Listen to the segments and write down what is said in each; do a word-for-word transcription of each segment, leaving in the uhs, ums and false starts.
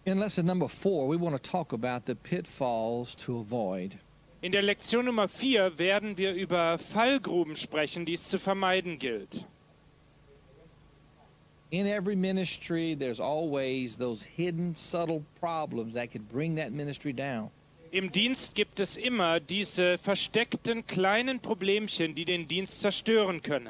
In lesson number four, we want to talk about the pitfalls to avoid. In der Lektion Nummer vier werden wir über Fallgruben sprechen, die es zu vermeiden gilt. In every ministry, there's always those hidden, subtle problems that could bring that ministry down. Im Dienst gibt es immer diese versteckten kleinen Problemchen, die den Dienst zerstören können.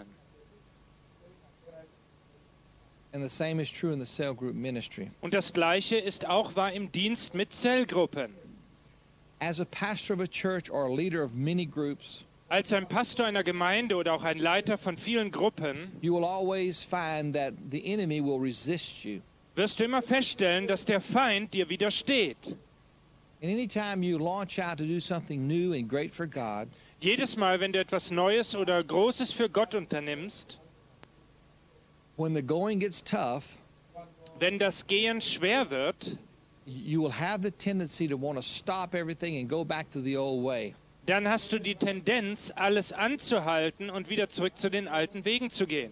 And the same is true in the cell group ministry. Und das Gleiche ist auch wahr im Dienst mit Zellgruppen. As a pastor of a church or a leader of many groups, Als ein Pastor einer Gemeinde oder auch ein Leiter von vielen Gruppen you will always find that the enemy will resist you. wirst du immer feststellen, dass der Feind dir widersteht. And anytime you launch out to do something new and great for God, Jedes Mal, wenn du etwas Neues oder Großes für Gott unternimmst, when the going gets tough, wenn das Gehen schwer wird, you will have the tendency to want to stop everything and go back to the old way. dann hast du die Tendenz, alles anzuhalten und wieder zurück zu den alten Wegen zu gehen.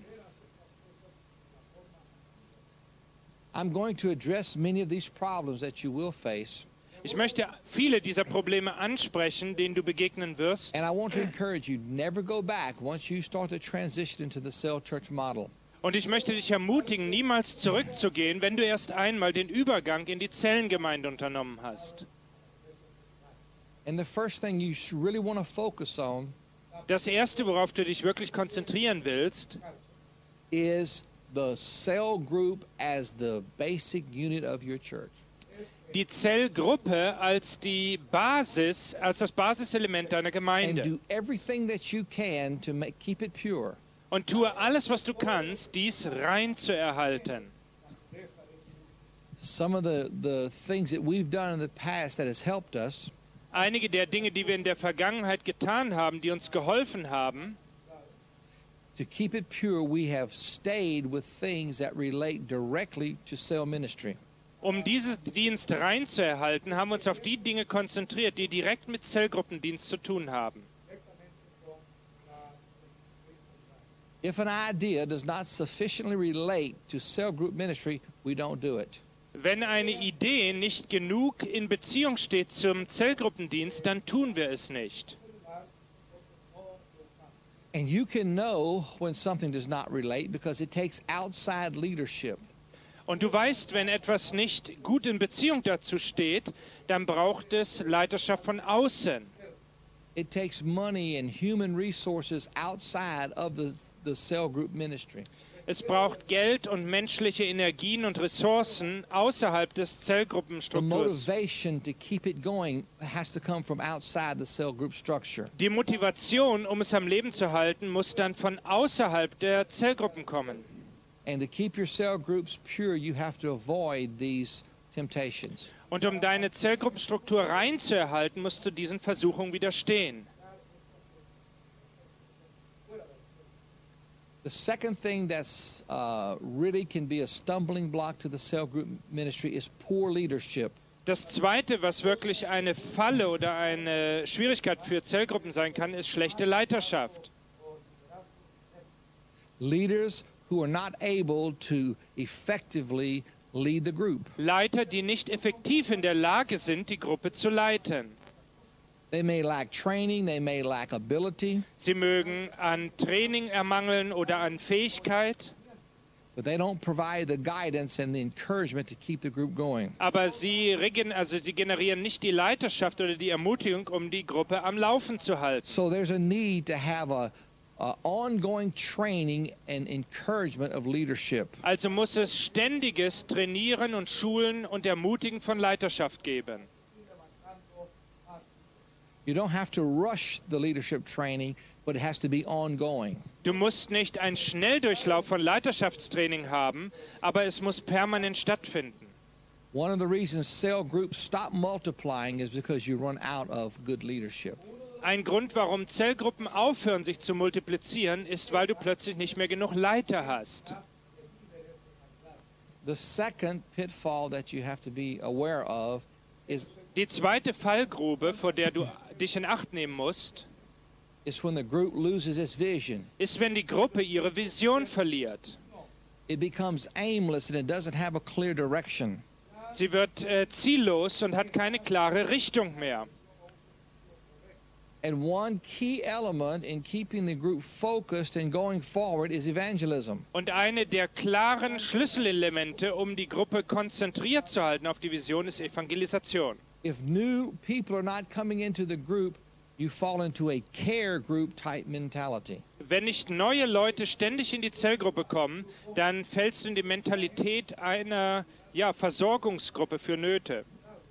I'm going to address many of these problems that you will face, Ich möchte viele dieser Probleme ansprechen, denen du begegnen wirst. and I want to encourage you, never go back once you start to transition into the cell church model. Und ich möchte dich ermutigen, niemals zurückzugehen, wenn du erst einmal den Übergang in die Zellengemeinde unternommen hast. And the first thing you should really want to focus on Das Erste, worauf du dich wirklich konzentrieren willst, is the cell group as the basic unit of your church. die Zellgruppe als die Basis, als das Basiselement deiner And Gemeinde. do everything that you can to make, keep it pure. Und tue alles, was du kannst, dies rein zu erhalten. Some of the, the things that we've done in the past that has helped us Einige der Dinge, die wir in der Vergangenheit getan haben, die uns geholfen haben, to keep it pure, we have stayed with things that relate directly to cell ministry. um diesen Dienst rein zu erhalten, haben wir uns auf die Dinge konzentriert, die direkt mit Zellgruppendienst zu tun haben. If an idea does not sufficiently relate to cell group ministry, we don't do it. Wenn eine Idee nicht genug in Beziehung steht zum Zellgruppendienst, dann tun wir es nicht. And you can know when something does not relate because it takes outside leadership. Und du weißt, wenn etwas nicht gut in Beziehung dazu steht, dann braucht es Leiterschaft von außen. It takes money and human resources outside of the, the cell group ministry. Es braucht Geld und menschliche Energien und Ressourcen außerhalb des The Zellgruppenstrukturs. motivation to keep it going has to come from outside the cell group structure. Die Motivation, um es am Leben zu halten, muss dann von außerhalb der Zellgruppen kommen. And to keep your cell groups pure, you have to avoid these temptations. Und um deine Zellgruppenstruktur rein zu erhalten, musst du diesen Versuchungen widerstehen. The second thing that's uh, really can be a stumbling block to the cell group ministry is poor leadership. Das Zweite, was wirklich eine Falle oder eine Schwierigkeit für Zellgruppen sein kann, ist schlechte Leiterschaft. Leaders who are not able to effectively lead the group. Leiter, die nicht effektiv in der Lage sind, die Gruppe zu leiten. They may lack training, they may lack ability, Sie mögen an Training ermangeln oder an Fähigkeit, but they don't provide the guidance and the encouragement to keep the group going. aber sie, regen, also sie generieren nicht die Leiterschaft oder die Ermutigung, um die Gruppe am Laufen zu halten. So there's a need to have a, a ongoing training and encouragement of leadership. Also muss es ständiges Trainieren und Schulen und Ermutigen von Leiterschaft geben. You don't have to rush the leadership training, but it has to be ongoing. Du musst nicht einen Schnelldurchlauf von Leiterschaftstraining haben, aber es muss permanent stattfinden. One of the reasons cell groups stop multiplying is because you run out of good leadership. Ein Grund, warum Zellgruppen aufhören, sich zu multiplizieren, ist, weil du plötzlich nicht mehr genug Leiter hast. The second pitfall that you have to be aware of is, Die zweite Fallgrube, vor der du dich in Acht nehmen musst, is when the group loses its vision. ist, wenn die Gruppe ihre Vision verliert. It becomes aimless and it doesn't have a clear direction. Sie wird äh, ziellos und hat keine klare Richtung mehr. And one key element in keeping the group focused and going forward is evangelism. Und eine der klaren Schlüsselelemente, um die Gruppe konzentriert zu halten auf die Vision, ist Evangelisation. If new people are not coming into the group, you fall into a care group type mentality. Wenn nicht neue Leute ständig in die Zellgruppe kommen, dann fällst du in die Mentalität einer ja, Versorgungsgruppe für Nöte.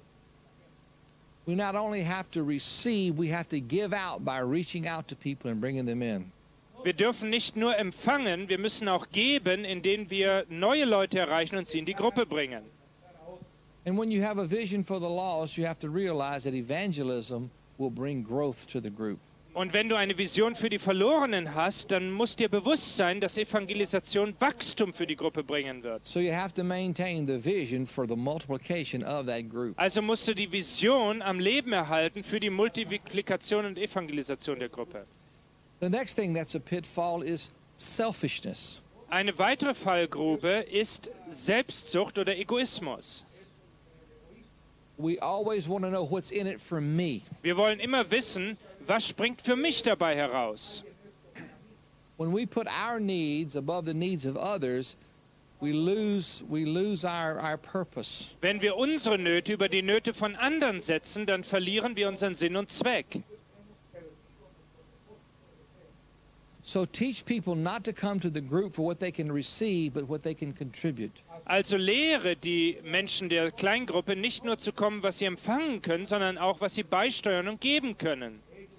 We not only have to receive, we have to give out by reaching out to people and bringing them in. Wir dürfen nicht nur empfangen, wir müssen auch geben, indem wir neue Leute erreichen und sie in die Gruppe bringen. And when you have a vision for the lost, you have to realize that evangelism will bring growth to the group. Und wenn du eine Vision für die Verlorenen hast, dann muss dir bewusst sein, dass Evangelisation Wachstum für die Gruppe bringen wird. So you have to maintain the vision for the multiplication of that group. Also musst du die Vision am Leben erhalten für die Multiplikation und Evangelisation der Gruppe. The next thing that's a pitfall is selfishness. Eine weitere Fallgrube ist Selbstsucht oder Egoismus. We always want to know what's in it for me. Wir wollen immer wissen, was springt für mich dabei heraus. When we put our needs above the needs of others, we lose we lose our our purpose. Wenn wir unsere Nöte über die Nöte von anderen setzen, dann verlieren wir unseren Sinn und Zweck. So teach people not to come to the group for what they can receive, but what they can contribute. Also lehre die Menschen der Kleingruppe nicht nur zu kommen, was sie empfangen können, sondern auch, was sie beisteuern und geben können.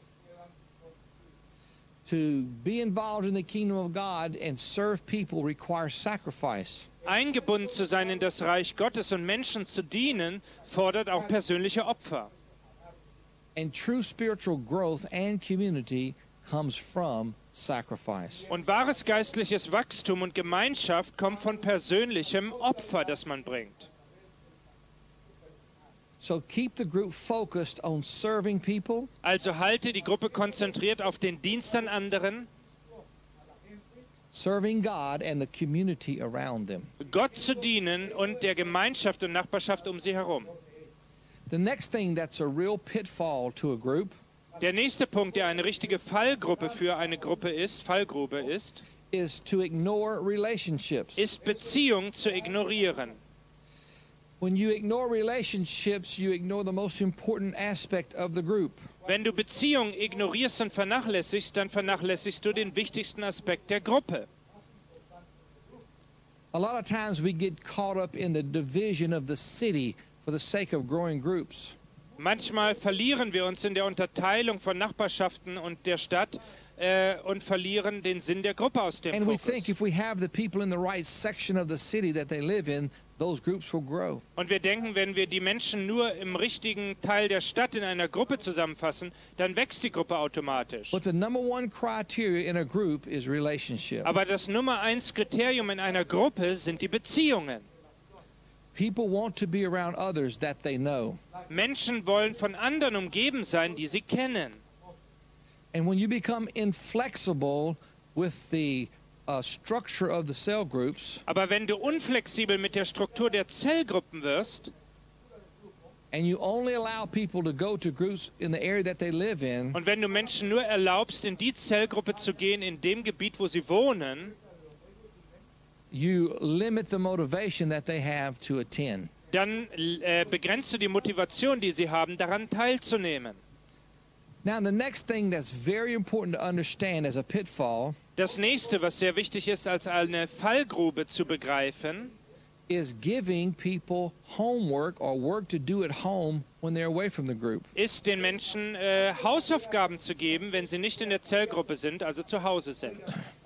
To be involved in the kingdom of God and serve people requires sacrifice. Eingebunden zu sein in das Reich Gottes und Menschen zu dienen, fordert auch persönliche Opfer. And true spiritual growth and community comes from sacrifice. Und wahres geistliches Wachstum und Gemeinschaft kommt von persönlichem Opfer, das man bringt. So keep the group focused on serving people. Also halte die Gruppe konzentriert auf den Dienst an anderen, Serving God and the community around them. Gott zu dienen und der Gemeinschaft und Nachbarschaft um sie herum. The next thing that's a real pitfall to a group Der nächste Punkt, der eine richtige Fallgruppe für eine Gruppe ist, Fallgrube ist, is to ignore relationships. ist Beziehung zu ignorieren. When you ignore relationships, you ignore the most important aspect of the group. Wenn du Beziehungen ignorierst und vernachlässigst, dann vernachlässigst du den wichtigsten Aspekt der Gruppe. A lot of times we get caught up in the division of the city for the sake of growing groups. Manchmal verlieren wir uns in der Unterteilung von Nachbarschaften und der Stadt äh, und verlieren den Sinn der Gruppe aus dem And we think Fokus. if we have the people in the right section of the city that they live in, those groups will grow. Und wir denken, wenn wir die Menschen nur im richtigen Teil der Stadt in einer Gruppe zusammenfassen, dann wächst die Gruppe automatisch. But the number one criteria in a group is relationship. Aber das Nummer eins Kriterium in einer Gruppe sind die Beziehungen. People want to be around others that they know. Menschen wollen von anderen umgeben sein, die sie kennen. And when you become inflexible with the uh, structure of the cell groups, Aber wenn du unflexibel mit der Struktur der Zellgruppen wirst and you only allow people to go to groups in the area that they live in, und wenn du Menschen nur erlaubst, in die Zellgruppe zu gehen, in dem Gebiet, wo sie wohnen, you limit the motivation that they have to attend. dann äh, begrenzt du die Motivation, die sie haben, daran teilzunehmen. Now, the next thing that's very important to understand as a pitfall Das nächste, was sehr wichtig ist, als eine Fallgrube zu begreifen, is giving people homework or work to do at home when they're away from the group. ist den Menschen äh, Hausaufgaben zu geben, wenn sie nicht in der Zellgruppe sind, also zu Hause sind.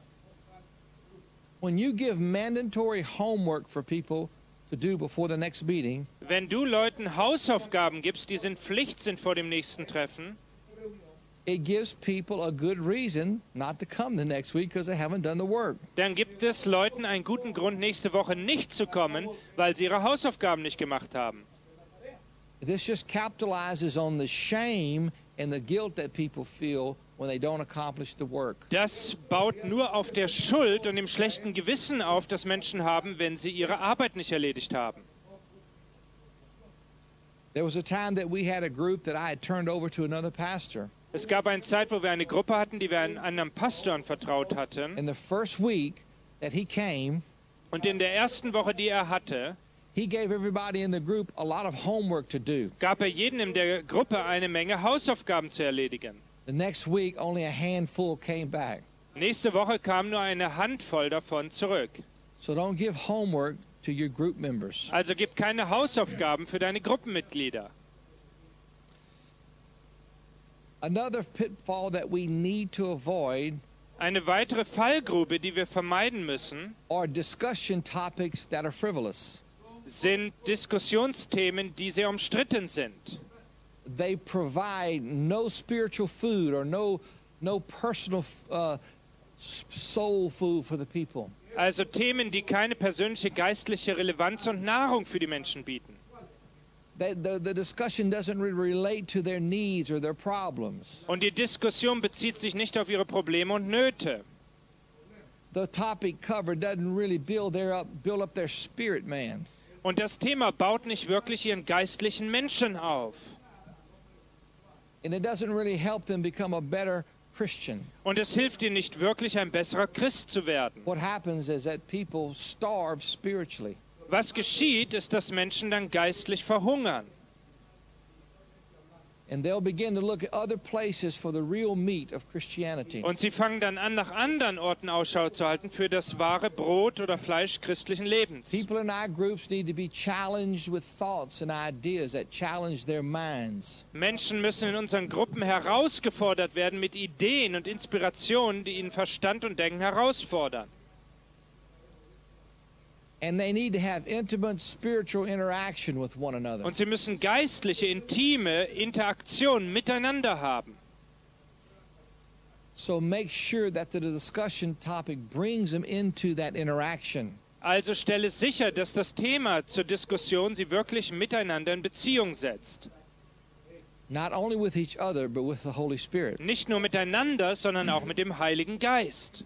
When you give mandatory homework for people to do before the next meeting, Wenn du Leuten Hausaufgaben gibst, die sind Pflicht sind vor dem nächsten Treffen, it gives people a good reason not to come the next week because they haven't done the work. dann gibt es Leuten einen guten Grund, nächste Woche nicht zu kommen, weil sie ihre Hausaufgaben nicht gemacht haben. This just capitalizes on the shame and the guilt that people feel when they don't accomplish the work. Das baut nur auf der Schuld und dem schlechten Gewissen auf, das Menschen haben, wenn sie ihre Arbeit nicht erledigt haben. There was a time that we had a group that I had turned over to another pastor. Es gab eine Zeit, wo wir eine Gruppe hatten, die wir einem anderen Pastor anvertraut hatten. In the first week that he came, Und in der ersten Woche, die er hatte, he gave everybody in the group a lot of homework to do. gab er jedem in der Gruppe eine Menge Hausaufgaben zu erledigen. The next week, only a handful came back. Nächste Woche kam nur eine Handvoll davon zurück. So don't give homework to your group members. Also gib keine Hausaufgaben für deine Gruppenmitglieder. Another pitfall that we need to avoid Eine weitere Fallgrube, die wir vermeiden müssen, are discussion topics that are frivolous. sind Diskussionsthemen, die sehr umstritten sind. They provide no spiritual food or no, no personal uh, soul food for the people. Also Themen, die keine persönliche geistliche Relevanz und Nahrung für die Menschen bieten. The, the, the discussion doesn't really relate to their needs or their problems. Und die Diskussion bezieht sich nicht auf ihre Probleme und Nöte. The topic covered doesn't really build, their up, build up their spirit man. Und das Thema baut nicht wirklich ihren geistlichen Menschen auf. And it doesn't really help them become a better Christian. Und es hilft ihnen nicht wirklich, ein besserer Christ zu werden. What happens is that people starve spiritually. Was geschieht, ist, dass Menschen dann geistlich verhungern. And they'll begin to look at other places for the real meat of Christianity. Und sie fangen dann an, nach anderen Orten Ausschau zu halten für das wahre Brot oder Fleisch christlichen Lebens. People in our groups need to be challenged with thoughts and ideas that challenge their minds. Menschen müssen in unseren Gruppen herausgefordert werden mit Ideen und Inspirationen, die ihnen Verstand und Denken herausfordern. And they need to have intimate spiritual interaction with one another. Und sie müssen geistliche, intime Interaktion miteinander haben. So make sure that the discussion topic brings them into that interaction. Also stelle sicher, dass das Thema zur Diskussion sie wirklich miteinander in Beziehung setzt. Not only with each other, but with the Holy Spirit. Nicht nur miteinander, sondern auch mit dem Heiligen Geist.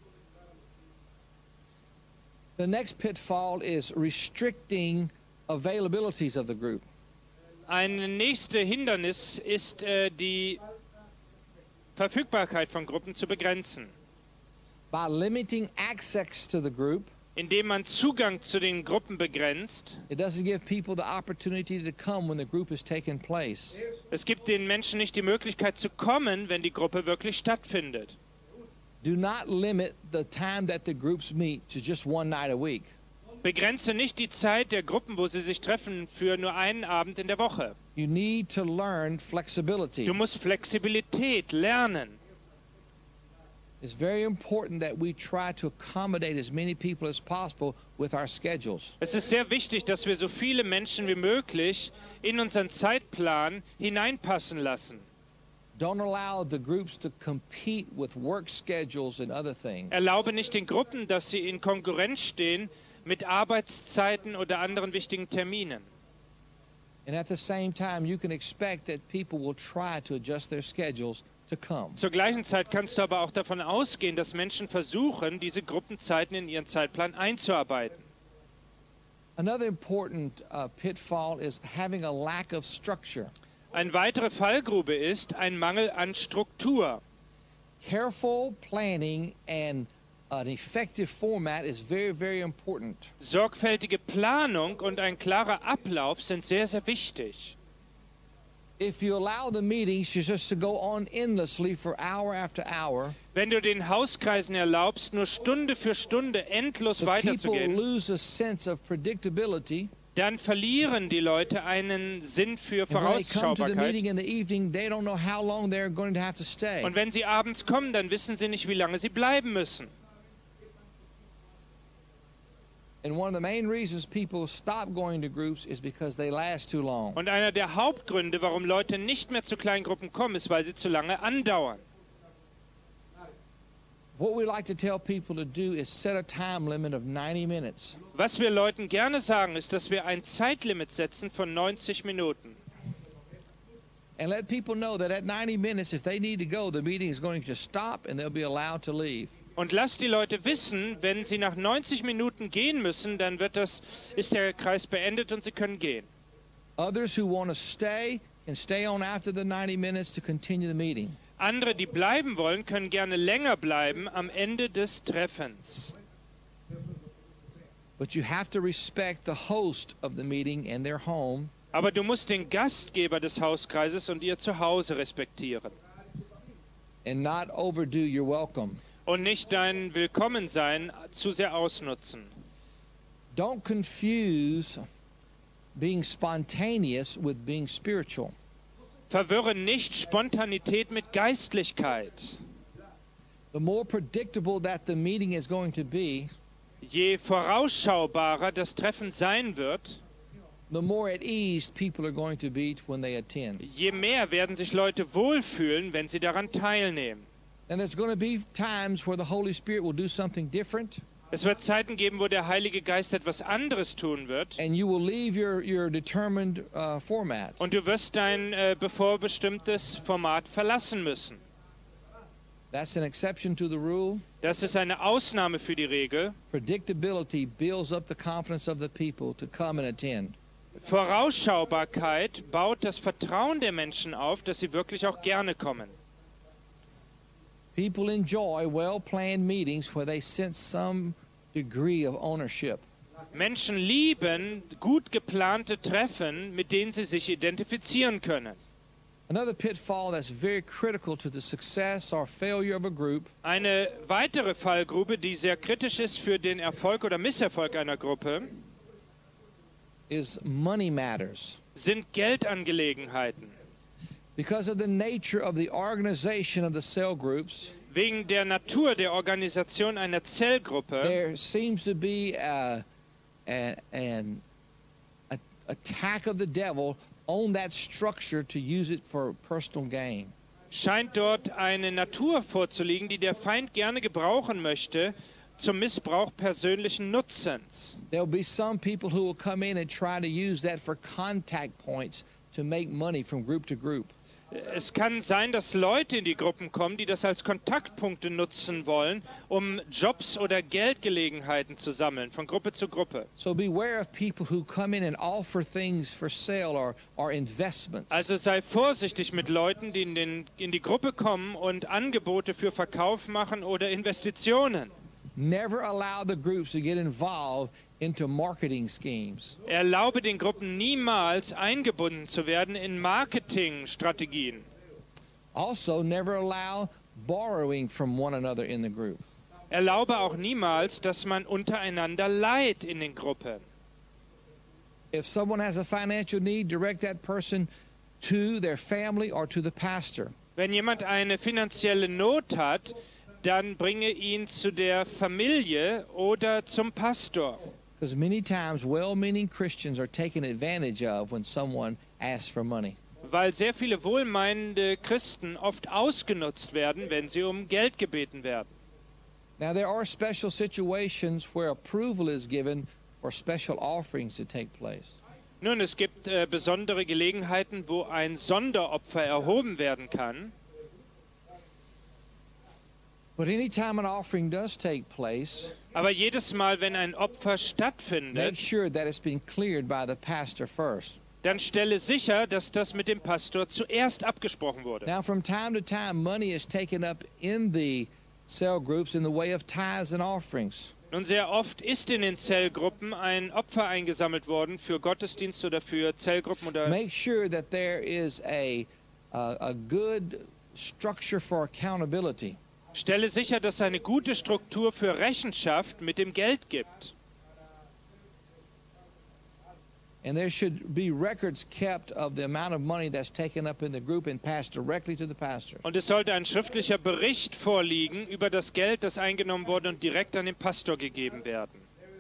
The next pitfall is restricting availabilities of the group. Ein nächstes Hindernis ist, äh, die Verfügbarkeit von Gruppen zu begrenzen. By limiting access to the group, Indem man Zugang zu den Gruppen begrenzt. it doesn't give people the opportunity to come when the group is taking place. Es gibt den Menschen nicht die Möglichkeit zu kommen, wenn die Gruppe wirklich stattfindet. Do not limit the time that the groups meet to just one night a week. Begrenze nicht die Zeit der Gruppen, wo sie sich treffen, für nur einen Abend in der Woche. You need to learn flexibility. Du musst Flexibilität lernen. It's very important that we try to accommodate as many people as possible with our schedules. Es ist sehr wichtig, dass wir so viele Menschen wie möglich in unseren Zeitplan hineinpassen lassen. Don't allow the groups to compete with work schedules and other things. Erlaube nicht den Gruppen, dass sie in Konkurrenz stehen mit Arbeitszeiten oder anderen wichtigen Terminen. And at the same time, you can expect that people will try to adjust their schedules to come. Zur gleichen Zeit kannst du aber auch davon ausgehen, dass Menschen versuchen, diese Gruppenzeiten in ihren Zeitplan einzuarbeiten. Another important uh, pitfall is having a lack of structure. Eine weitere Fallgrube ist ein Mangel an Struktur. Careful planning and an effective format is very, very important. Sorgfältige Planung und ein klarer Ablauf sind sehr, sehr wichtig. If you allow the meetings just to go on endlessly for hour after hour, Wenn du den Hauskreisen erlaubst, nur Stunde für Stunde endlos the people weiterzugehen, lose a sense of predictability. dann verlieren die Leute einen Sinn für And when they come to the Vorausschaubarkeit. meeting in the evening, they don't know how long they're going to have to stay. Und wenn sie abends kommen, dann wissen sie nicht, wie lange sie bleiben müssen. And one of the main reasons people stop going to groups is because they last too long. Und einer der Hauptgründe, warum Leute nicht mehr zu kleinen Gruppen kommen, ist, weil sie zu lange andauern. What we like to tell people to do is set a time limit of ninety minutes. Was wir Leuten gerne sagen, ist, dass wir ein Zeitlimit setzen von neunzig Minuten. And let people know that at ninety minutes, if they need to go, the meeting is going to stop and they'll be allowed to leave. Und lasst die Leute wissen, wenn sie nach neunzig Minuten gehen müssen, dann wird das, ist der Kreis beendet und sie können gehen. Others who want to stay can stay on after the ninety minutes to continue the meeting. Andere, die bleiben wollen, können gerne länger bleiben am Ende des Treffens. But you have to respect the host of the meeting and their home. Aber du musst den Gastgeber des Hauskreises und ihr Zuhause respektieren. And not overdo your welcome. Und nicht dein Willkommensein zu sehr ausnutzen. Don't confuse being spontaneous with being spiritual. Verwirre nicht Spontanität mit Geistlichkeit. The more predictable that the meeting is going to be, Je vorausschaubarer das Treffen sein wird, the more at ease people are going to be when they attend. je mehr werden sich Leute wohlfühlen, wenn sie daran teilnehmen. And there's going to be times where the Holy Spirit will do something different, Es wird Zeiten geben, wo der Heilige Geist etwas anderes tun wird. and you will leave your, your determined uh, format. Und du wirst dein äh, bevorbestimmtes Format verlassen müssen. That's an exception to the rule. Das ist eine Ausnahme für die Regel. Predictability builds up the confidence of the people to come and attend. Vorausschaubarkeit baut das Vertrauen der Menschen auf, dass sie wirklich auch gerne kommen. People enjoy well-planned meetings where they sense some degree of ownership. Menschen lieben gut geplante Treffen, mit denen sie sich identifizieren können. Another pitfall that's very critical to the success or failure of a group Eine weitere Fallgrube, die sehr kritisch ist für den Erfolg oder Misserfolg einer Gruppe, is money matters. sind Geldangelegenheiten. Because of the nature of the organization of the cell groups, Wegen der Natur der Organisation einer Zellgruppe there seems to be a, a, an a, attack of the devil on that structure to use it for personal gain. scheint dort eine Natur vorzuliegen, die der Feind gerne gebrauchen möchte zum Missbrauch persönlichen Nutzens. There'll be some people who will come in and try to use that for contact points to make money from group to group. Es kann sein, dass Leute in die Gruppen kommen, die das als Kontaktpunkte nutzen wollen, um Jobs oder Geldgelegenheiten zu sammeln, von Gruppe zu Gruppe. So beware of people who come in and offer things for sale or, or investments. Also sei vorsichtig mit Leuten, die in, den, in die Gruppe kommen und Angebote für Verkauf machen oder Investitionen. Never allow the groups to get involved into marketing schemes. Erlaube den Gruppen niemals eingebunden zu werden in Marketingstrategien. Also, never allow borrowing from one another in the group. Erlaube auch niemals, dass man untereinander leiht in den Gruppen. If someone has a financial need, direct that person to their family or to the pastor. Wenn jemand eine finanzielle Not hat, dann bringe ihn zu der Familie oder zum Pastor. Because many times well-meaning Christians are taken advantage of when someone asks for money. Weil sehr viele wohlmeinende Christen oft ausgenutzt werden, wenn sie um Geld gebeten werden. Now, there are special situations where approval is given for special offerings to take place. Nun, es gibt äh, besondere Gelegenheiten, wo ein Sonderopfer erhoben werden kann. But anytime an offering does take place, Aber jedes Mal, wenn ein Opfer make stattfindet, sure that it's been cleared by the pastor first. dann stelle sicher, dass das mit dem Pastor zuerst abgesprochen wurde. Now, from time to time, money is taken up in the cell groups in the way of tithes and offerings. Nun, sehr oft ist in den Zellgruppen ein Opfer eingesammelt worden für Gottesdienst oder für Zellgruppen oder Make sure that there is a, a, a good structure for accountability. stelle sicher, dass es eine gute Struktur für Rechenschaft mit dem Geld gibt. And there should be records kept of the amount of money that's taken up in the group and passed directly to the pastor. Und es sollte ein schriftlicher Bericht vorliegen über das Geld, das eingenommen wurde und direkt an den Pastor gegeben werden.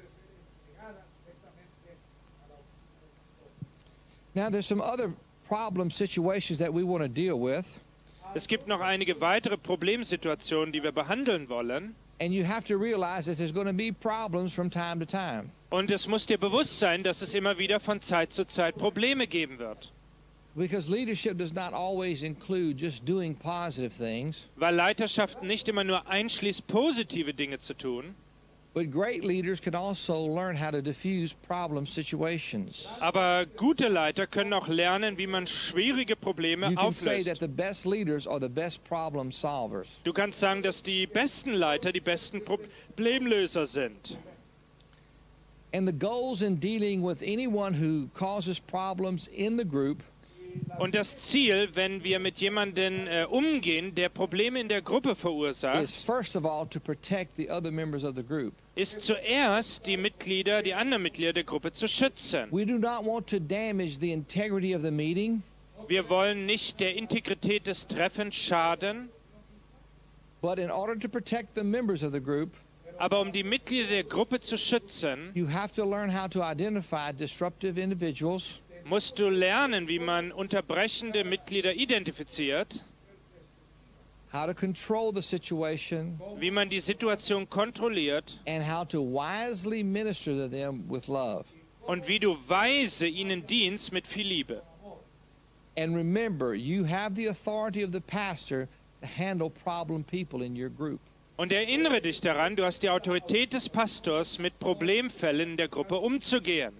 Now, there's some other problem situations that we want to deal with. Es gibt noch einige weitere Problemsituationen, die wir behandeln wollen. And you have to realize that there's going to be problems from time to time. Und es muss dir bewusst sein, dass es immer wieder von Zeit zu Zeit Probleme geben wird. Because leadership does not always include just doing positive things. Weil Leiterschaft nicht immer nur einschließt, positive Dinge zu tun. But great leaders can also learn how to diffuse problem situations. Aber gute Leiter können auch lernen, wie man schwierige Probleme You can say that auflöst. the best leaders are the best problem solvers. Du kannst sagen, dass die besten Leiter die besten Problemlöser sind. And the goals in dealing with anyone who causes problems in the group Und das Ziel, wenn wir mit jemandem äh, umgehen, der Probleme in der Gruppe is verursacht, first of all to protect the other members of the group. ist zuerst die Mitglieder, die anderen Mitglieder der Gruppe zu schützen. We do not want to damage the integrity of the meeting, Wir wollen nicht der Integrität des Treffens schaden, but in order to protect the members of the group, aber um die Mitglieder der Gruppe zu schützen, you have to learn how to identify disruptive individuals, musst du lernen, wie man unterbrechende Mitglieder identifiziert, how to control the situation, wie man die Situation kontrolliert and how to wisely minister to them with love. und wie du weise ihnen dienst mit viel Liebe. And remember, you have the authority of the pastor to handle problem people in your group. Und erinnere dich daran, du hast die Autorität des Pastors, mit Problemfällen in der Gruppe umzugehen.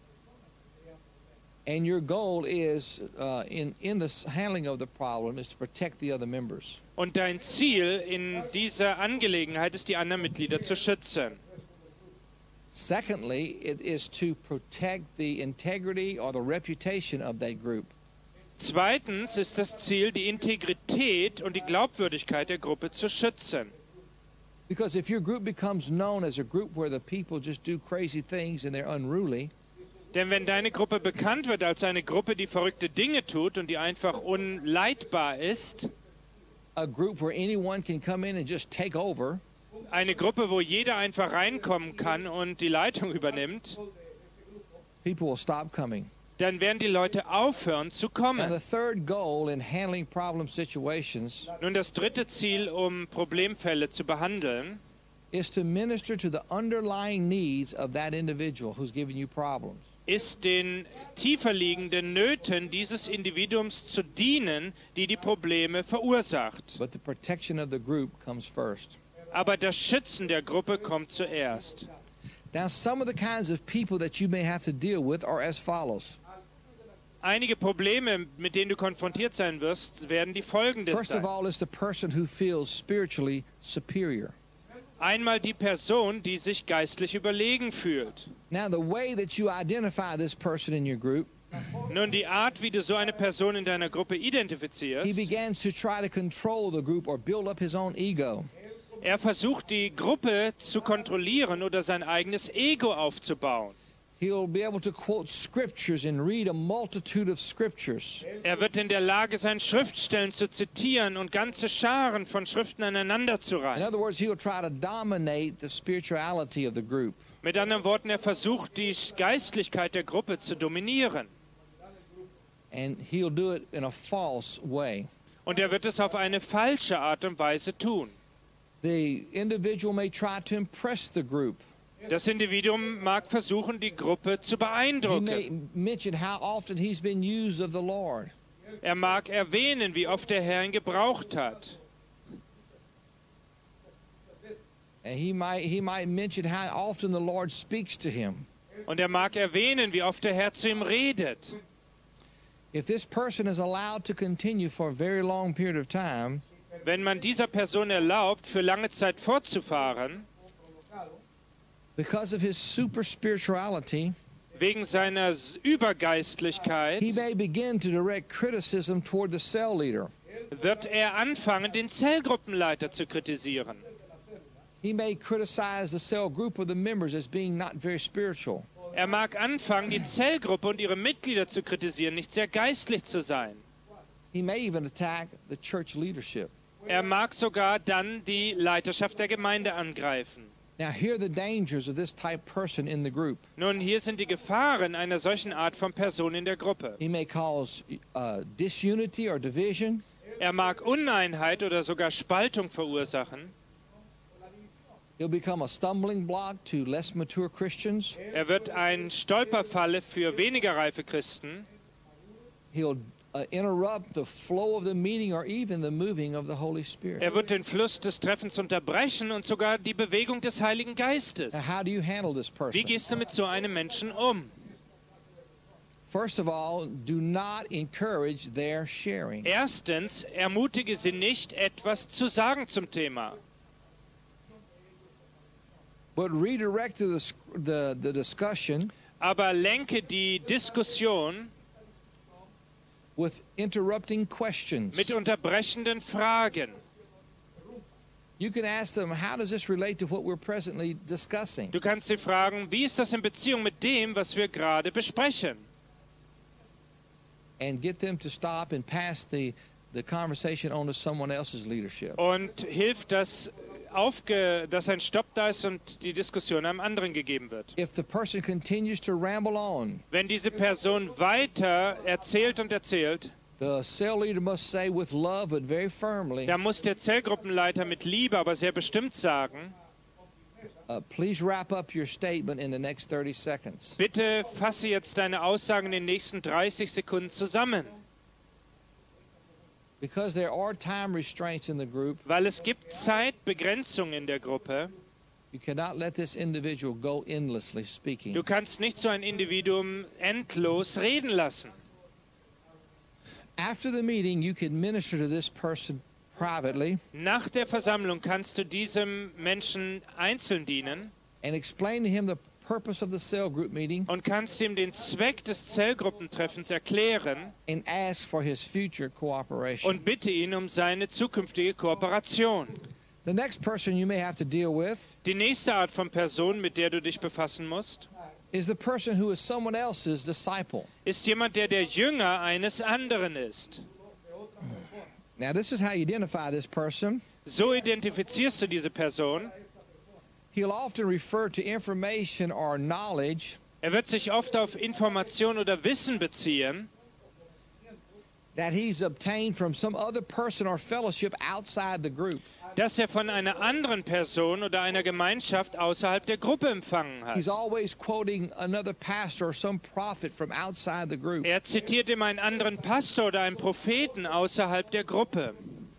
And your goal is, uh, in, in the handling of the problem, is to protect the other members. Und dein Ziel in dieser Angelegenheit ist, die anderen Mitglieder zu schützen. Secondly, it is to protect the integrity or the reputation of that group. Zweitens ist das Ziel, die Integrität und die Glaubwürdigkeit der Gruppe zu schützen. Because if your group becomes known as a group where the people just do crazy things and they're unruly, Denn wenn deine Gruppe bekannt wird als eine Gruppe, die verrückte Dinge tut und die einfach unleitbar ist, a group where anyone can come in and just take over, eine Gruppe, wo jeder einfach reinkommen kann und die Leitung übernimmt, people will stop coming. dann werden die Leute aufhören zu And kommen. the third goal in handling problem situations Nun, das dritte Ziel, um Problemfälle zu behandeln, is to minister to the underlying needs of that individual who's giving you problems. ist den tiefer liegenden Nöten dieses Individuums zu dienen, die die Probleme verursacht. But the protection of the group comes first. Aber das Schützen der Gruppe kommt zuerst. Now, some of the kinds of people that you may have to deal with are as follows. Einige Probleme, mit denen du konfrontiert sein wirst, werden die folgenden First of sein. all is the person who feels spiritually superior. Einmal die Person, die sich geistlich überlegen fühlt. Now, the way that you identify this person in your group, Nun, die Art, wie du so eine Person in deiner Gruppe he identifizierst, begins to try to control the group or build up his own ego. er versucht, die Gruppe zu kontrollieren oder sein eigenes Ego aufzubauen. He'll be able to quote scriptures and read a multitude of scriptures. Er wird in der Lage sein, Schriftstellen zu zitieren und ganze Scharen von Schriften aneinander zu In reihen. other words, he'll try to dominate the spirituality of the group. Mit anderen Worten, er versucht, die Geistlichkeit der Gruppe zu dominieren. And he'll do it in a false way. Und er wird es auf eine falsche Art und Weise tun. The individual may try to impress the group. Das Individuum mag versuchen, die Gruppe zu He may beeindrucken. mention how often he's been used of the Lord. Er mag erwähnen, wie oft der Herr ihn gebraucht hat. And he might, he might mention how often the Lord speaks to him. Und er mag erwähnen, wie oft der Herr zu ihm redet. If this person is allowed to continue for a very long period of time, Wenn man dieser Person erlaubt, für lange Zeit fortzufahren, because of his super spirituality, wegen seiner Übergeistlichkeit, he may begin to direct criticism toward the cell leader. wird er anfangen, den Zellgruppenleiter zu kritisieren. He may criticize the cell group of the members as being not very spiritual. Er mag anfangen, die Zellgruppe und ihre Mitglieder zu kritisieren, nicht sehr geistlich zu sein. He may even attack the church leadership. Er mag sogar dann die Leiterschaft der Gemeinde angreifen. Now, here are the dangers of this type person in the group. Nun, hier sind die Gefahren einer solchen Art von Person in der Gruppe. He may cause uh, disunity or division. Er mag Uneinheit oder sogar Spaltung verursachen. He'll become a stumbling block to less mature Christians. Er wird ein Stolperfalle für weniger reife Christen. He'll uh, interrupt the flow of the meeting or even the moving of the Holy Spirit. Er wird den Fluss des Treffens unterbrechen und sogar die Bewegung des Heiligen Geistes. Now, how do you handle this Wie person? gehst du mit so einem Menschen um? First of all, do not encourage their sharing. Erstens, ermutige sie nicht, etwas zu sagen zum Thema, But redirect the, the, the discussion aber lenke die Diskussion with interrupting questions. mit unterbrechenden Fragen. You can ask them, how does this relate to what we're presently discussing? Du kannst sie fragen, wie ist das in Beziehung mit dem, was wir gerade besprechen? And get them to stop and pass the, the conversation on to someone else's leadership. Und hilft, dass, aufge, dass ein Stopp da ist und die Diskussion einem anderen gegeben wird. If the person continues to ramble on, Wenn diese Person weiter erzählt und erzählt, the cell leader must say with love but very firmly, da muss der Zellgruppenleiter mit Liebe, aber sehr bestimmt sagen, uh, please wrap up your statement in the next thirty seconds. bitte fasse jetzt deine Aussagen in den nächsten dreißig Sekunden zusammen. Because there are time restraints in the group, Weil es gibt Zeitbegrenzungen in der Gruppe. you cannot let this individual go endlessly speaking. Du kannst nicht so ein Individuum endlos reden lassen. After the meeting, you can minister to this person privately Nach der Versammlung kannst du diesem Menschen einzeln dienen and explain to him the purpose of the cell group meeting und kannst ihm den Zweck des Zellgruppentreffens erklären and ask for his future cooperation. und bitte ihn um seine zukünftige Kooperation. The next person you may have to deal with Die nächste Art von Person, mit der du dich befassen musst, is the person who is someone else's disciple. ist jemand, der der Jünger eines anderen ist. Now, this is how you identify this person. So identifizierst du diese Person. He'll often refer to information or knowledge Er wird sich oft auf Information oder Wissen beziehen, that he's obtained from some other person or fellowship outside the group. das er von einer anderen Person oder einer Gemeinschaft außerhalb der Gruppe empfangen He's hat. always quoting another pastor or some prophet from outside the group. Er zitiert immer einen anderen Pastor oder einen Propheten außerhalb der Gruppe.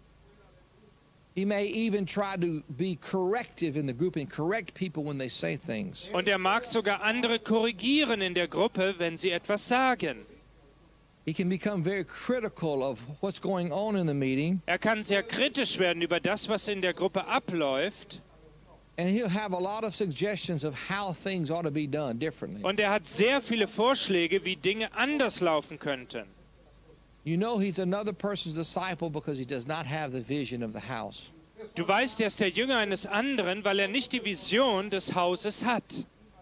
He may even try to be corrective in the group and correct people when they say things. Und er mag sogar andere korrigieren in der Gruppe, wenn sie etwas sagen. He can become very critical of what's going on in the meeting, Er kann sehr kritisch werden über das, was in der Gruppe abläuft. and he'll have a lot of suggestions of how things ought to be done differently. Und er hat sehr viele Vorschläge, wie Dinge anders laufen könnten. You know he's another person's disciple because he does not have the vision of the house. Du weißt, er ist der Jünger eines anderen, weil er nicht die Vision des Hauses hat.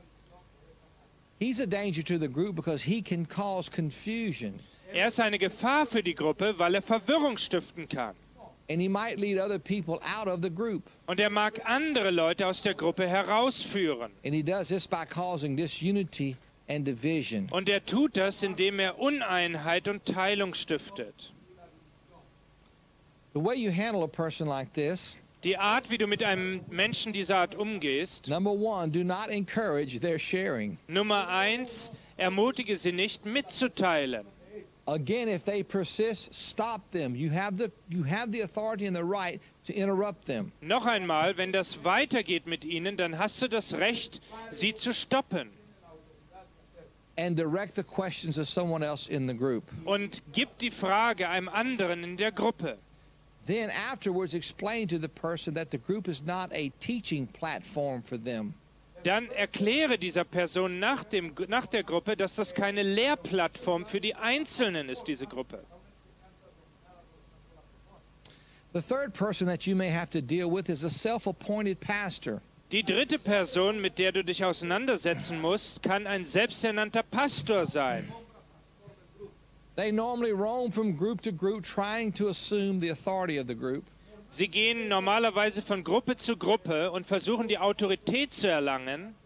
He's a danger to the group because he can cause confusion, Er ist eine Gefahr für die Gruppe, weil er Verwirrung stiften kann. and he might lead other people out of the group. Und er mag andere Leute aus der Gruppe herausführen. And he does this by causing disunity and division. Und er tut das, indem er Uneinheit und Teilung stiftet. The way you handle a person like this, Die Art, wie du mit einem Menschen dieser Art umgehst. number one, do not encourage their sharing. Nummer eins, ermutige sie nicht mitzuteilen. Again, if they persist, stop them. You have the you have the authority and the right to interrupt them. Noch einmal, wenn das weitergeht mit ihnen, dann hast du das Recht, sie zu stoppen. And direct the questions to someone else in the group. Und gib die Frage einem anderen in der Gruppe. Then afterwards explain to the person that the group is not a teaching platform for them. Dann erkläre dieser Person nach, dem, nach der Gruppe, dass das keine Lehrplattform für die Einzelnen ist, diese Gruppe. The third person that you may have to deal with is a self-appointed pastor. Die dritte Person, mit der du dich auseinandersetzen musst, kann ein selbsternannter Pastor sein. They normally roam from group to group trying to assume the authority of the group. Sie gehen normalerweise von Gruppe zu Gruppe und versuchen, die Autorität zu erlangen.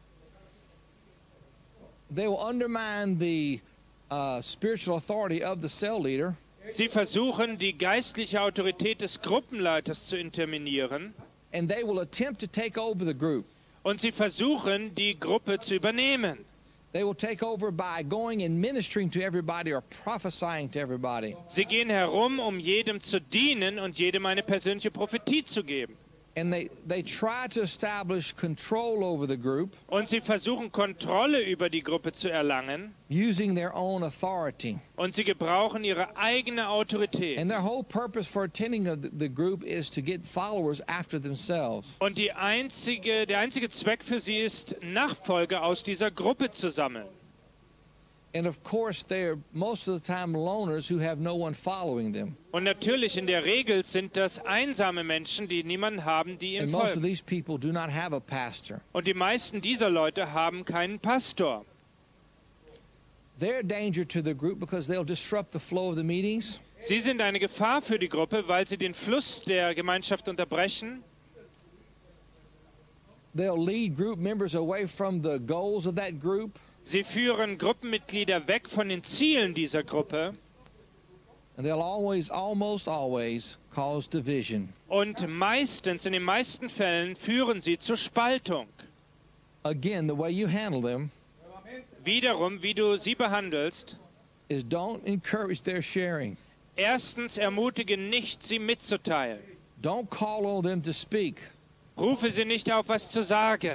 They will undermine the uh, spiritual authority of the cell leader. Sie versuchen, die geistliche Autorität des Gruppenleiters zu interminieren. And they will attempt to take over the group. Und sie versuchen, die Gruppe zu übernehmen. They will take over by going and ministering to everybody or prophesying to everybody. Sie gehen herum, um jedem zu dienen und jedem eine persönliche Prophetie zu geben. And they, they try to establish control over the group Und sie versuchen, Kontrolle über die Gruppe zu erlangen. using their own authority. Und sie gebrauchen ihre eigene Autorität. And their whole purpose for attending the, the group is to get followers after themselves. Und die einzige, der einzige Zweck für sie ist, Nachfolger aus dieser Gruppe zu sammeln. And of course, they're most of the time loners who have no one following them. Und natürlich, in der Regel sind das einsame Menschen, die niemanden haben, die ihnen And most of folgen. these people do not have a pastor. Und die meisten dieser Leute haben keinen Pastor. They're a danger to the group because they'll disrupt the flow of the meetings. Sie sind eine Gefahr für die Gruppe, weil sie den Fluss der Gemeinschaft unterbrechen. They'll lead group members away from the goals of that group. Sie führen Gruppenmitglieder weg von den Zielen dieser Gruppe. And they'll always, almost always, cause division. Und meistens, in den meisten Fällen, führen sie zur Spaltung. Again, the way you handle them Wiederum, wie du sie behandelst. is don't encourage their sharing. Erstens, ermutige nicht, sie mitzuteilen. Don't call on them to speak. Rufe sie nicht auf, was zu sagen.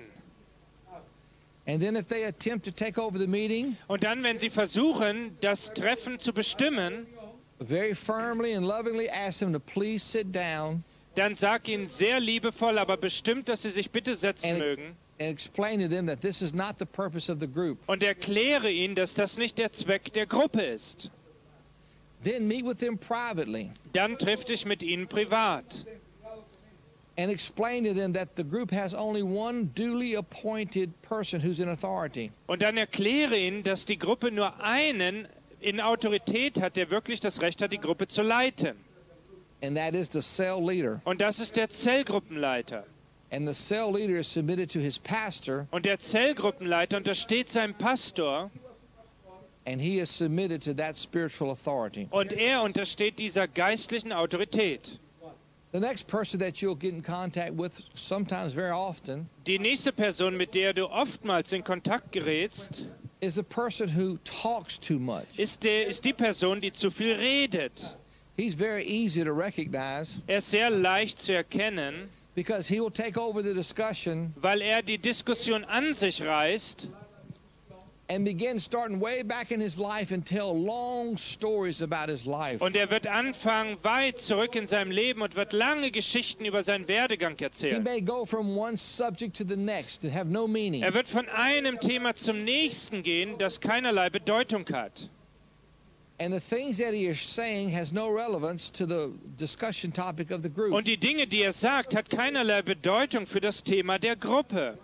And then if they attempt to take over the meeting, Und dann, wenn sie versuchen, das Treffen zu bestimmen, very firmly and lovingly ask them to please sit down dann sag ihnen sehr liebevoll, aber bestimmt, dass sie sich bitte setzen and, mögen. and explain to them that this is not the purpose of the group. Und erkläre ihnen, dass das nicht der Zweck der Gruppe ist. Then meet with them privately Dann triff dich mit ihnen privat. and explain to them that the group has only one duly appointed person who's in authority. Und dann erkläre ihnen, dass die Gruppe nur einen in Autorität hat, der wirklich das Recht hat, die Gruppe zu leiten. And that is the cell leader. Und das ist der Zellgruppenleiter. And the cell leader is submitted to his pastor, Und der Zellgruppenleiter untersteht seinem Pastor and he is submitted to that spiritual authority. und er untersteht dieser geistlichen Autorität. The next person that you'll get in contact with, sometimes very often, Die nächste Person, mit der du oftmals in Kontakt gerätst, is the person who talks too much. ist, der, ist die Person, die zu viel redet. He's very easy to recognize Er ist sehr leicht zu erkennen, because he will take over the discussion weil er die Diskussion an sich reißt and begin starting way back in his life and tell long stories about his life. und er wird anfangen, weit zurück in seinem Leben und wird lange Geschichten über seinen Werdegang He erzählen. may go from one subject to the next and have no meaning. Er wird von einem Thema zum nächsten gehen, das keinerlei Bedeutung hat. And the things that he is saying has no relevance to the discussion topic of the group. Und die Dinge, die er sagt, hat keinerlei Bedeutung für das Thema der Gruppe.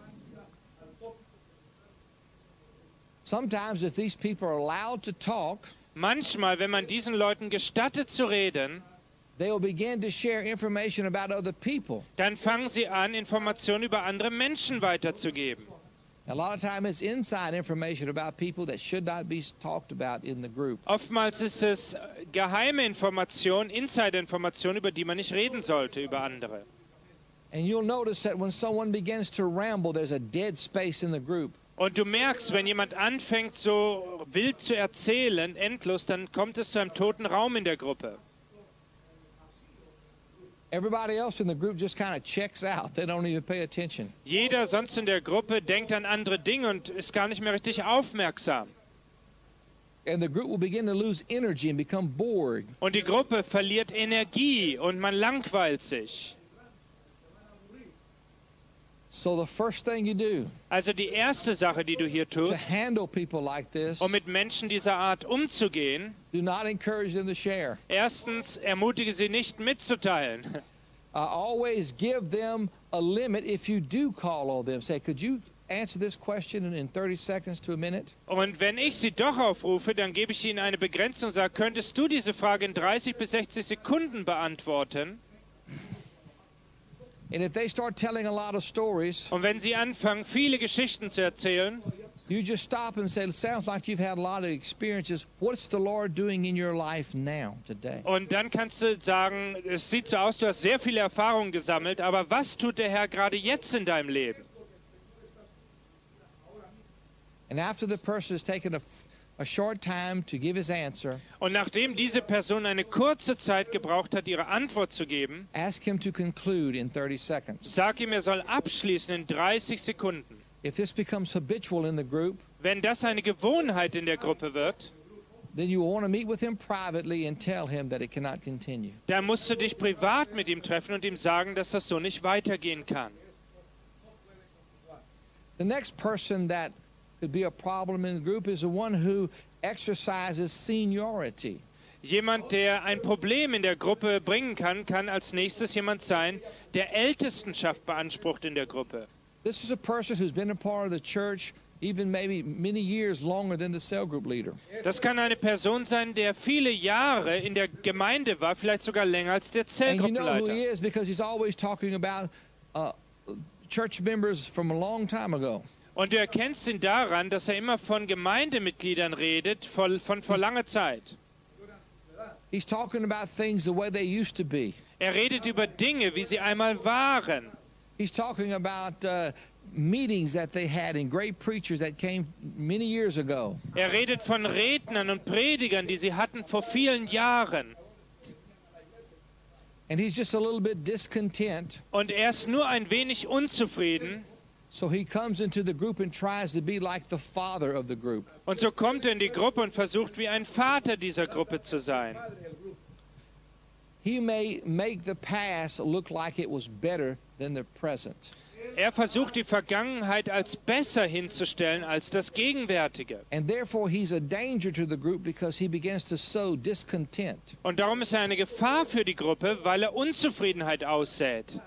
Sometimes if these people are allowed to talk, Manchmal, wenn man diesen Leuten gestattet zu reden, they will begin to share information about other people. dann fangen sie an, Informationen über andere Menschen weiterzugeben. A lot of time it's inside information about people that should not be talked about in the group. Oftmals ist es geheime Information, Insider-Information, über die man nicht reden sollte, über andere. And you'll notice that when someone begins to ramble, there's a dead space in the group. Und du merkst, wenn jemand anfängt, so wild zu erzählen, endlos, dann kommt es zu einem toten Raum in der Gruppe. Everybody else in the group just kind of checks out. They don't even pay attention. Jeder sonst in der Gruppe denkt an andere Dinge und ist gar nicht mehr richtig aufmerksam. And the group will begin to lose energy and become bored. Und die Gruppe verliert Energie und man langweilt sich. So the first thing you do Also die erste Sache, die du hier to tust, handle people like this, um mit Menschen dieser Art umzugehen, do not encourage them to share. erstens, ermutige sie nicht mitzuteilen. Uh, always give them a limit if you do call on them. Say, could you answer this question in, in thirty seconds to a minute? Und wenn ich sie doch aufrufe, dann gebe ich ihnen eine Begrenzung und sage, könntest du diese Frage in dreißig bis sechzig Sekunden beantworten? And if they start telling a lot of stories, Und wenn sie anfangen, viele Geschichten zu erzählen, you just stop and say, it sounds like you've had a lot of experiences. What's the Lord doing in your life now, today? und dann kannst du sagen, es sieht so aus, du hast sehr viele Erfahrungen gesammelt, aber was tut der Herr gerade jetzt in deinem Leben? And after the person has taken a, a short time to give his answer, Und nachdem diese Person eine kurze Zeit gebraucht hat, ihre Antwort zu geben, ask him to conclude in thirty seconds. sag ihm, er soll abschließen in dreißig Sekunden. If this becomes habitual in the group, Wenn das eine Gewohnheit in der Gruppe wird, then you want to meet with him privately and tell him that it cannot continue. dann musst du dich privat mit ihm treffen und ihm sagen, dass das so nicht weitergehen kann. The next person that could be a problem in the group is the one who exercises seniority. Jemand, der ein Problem in der Gruppe bringen kann, kann als nächstes jemand sein, der Ältestenschaft beansprucht in der Gruppe. This is a person who's been a part of the church even maybe many years longer than the cell group leader. Das kann eine Person sein, der viele Jahre in der Gemeinde war, vielleicht sogar länger als der And you know who he Zellgruppenleiter. is because he's always talking about uh, church members from a long time ago. Und du erkennst ihn daran, dass er immer von Gemeindemitgliedern redet, von, von vor langer Zeit. He's talking about things the way they used to be. Er redet über Dinge, wie sie einmal waren. He's talking about uh, meetings that they had and great preachers that came many years ago. Er redet von Rednern und Predigern, die sie hatten vor vielen Jahren. And he's just a little bit discontent. Und er ist nur ein wenig unzufrieden. So he comes into the group and tries to be like the father of the group. Und so kommt er in die Gruppe und versucht, wie ein Vater dieser Gruppe zu sein. He may make the past look like it was better than the present. Er versucht, die Vergangenheit als besser hinzustellen als das Gegenwärtige. And therefore he's a danger to the group because he begins to sow discontent. Und darum ist er eine Gefahr für die Gruppe, weil er Unzufriedenheit aussät.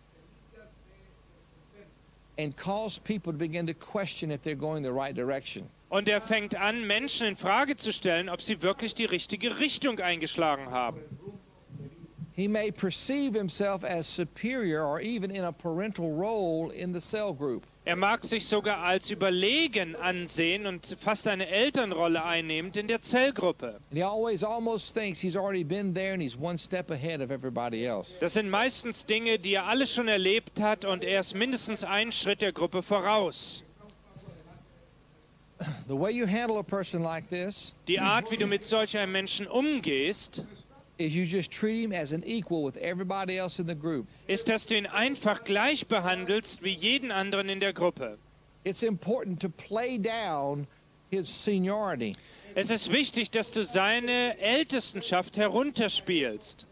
And cause people to begin to question if they're going the right direction. Und er fängt an, Menschen in Frage zu stellen, ob sie wirklich die richtige Richtung eingeschlagen haben. He may perceive himself as superior or even in a parental role in the cell group. Er mag sich sogar als überlegen ansehen und fast eine Elternrolle einnehmend in der Zellgruppe. And he always almost thinks he's already been there and he's one step ahead of everybody else. Das sind meistens Dinge, die er alle schon erlebt hat und er ist mindestens einen Schritt der Gruppe voraus. The way you handle a person like this Die Art, wie du mit solch einem Menschen umgehst, is you just treat him as an equal with everybody else in the group. ist, dass du ihn einfach gleich behandelst wie jeden anderen in der Gruppe. It's important to play down his seniority. Es ist wichtig, dass du seine Ältestenschaft herunterspielst.